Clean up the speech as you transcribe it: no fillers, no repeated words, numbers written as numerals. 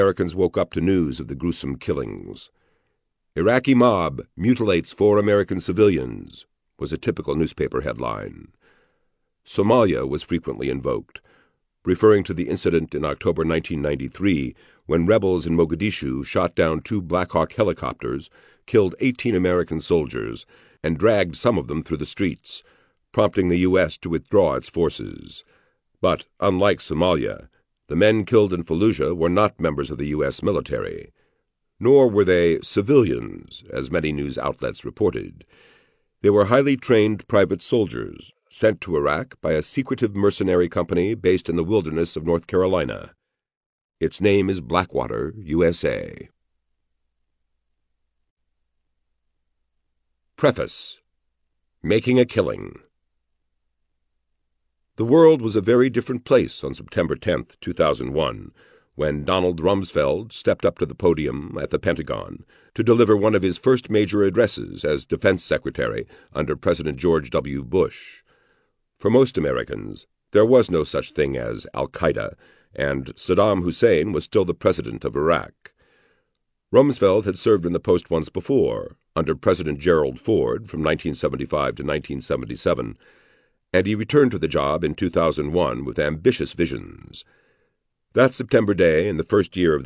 Americans woke up to news of the gruesome killings. "Iraqi mob mutilates 4 American civilians" was a typical newspaper headline. Somalia was frequently invoked, referring to the incident in October 1993 when rebels in Mogadishu shot down 2 Black Hawk helicopters, killed 18 American soldiers, and dragged some of them through the streets, prompting the U.S. to withdraw its forces. But, unlike Somalia, the men killed in Fallujah were not members of the U.S. military. Nor were they civilians, as many news outlets reported. They were highly trained private soldiers sent to Iraq by a secretive mercenary company based in the wilderness of North Carolina. Its name is Blackwater, USA. Preface. Making a Killing. The world was a very different place on September 10, 2001, when Donald Rumsfeld stepped up to the podium at the Pentagon to deliver one of his first major addresses as Defense Secretary under President George W. Bush. For most Americans, there was no such thing as al-Qaeda, and Saddam Hussein was still the president of Iraq. Rumsfeld had served in the post once before, under President Gerald Ford from 1975 to 1977, and he returned to the job in 2001 with ambitious visions. That September day, in the first year of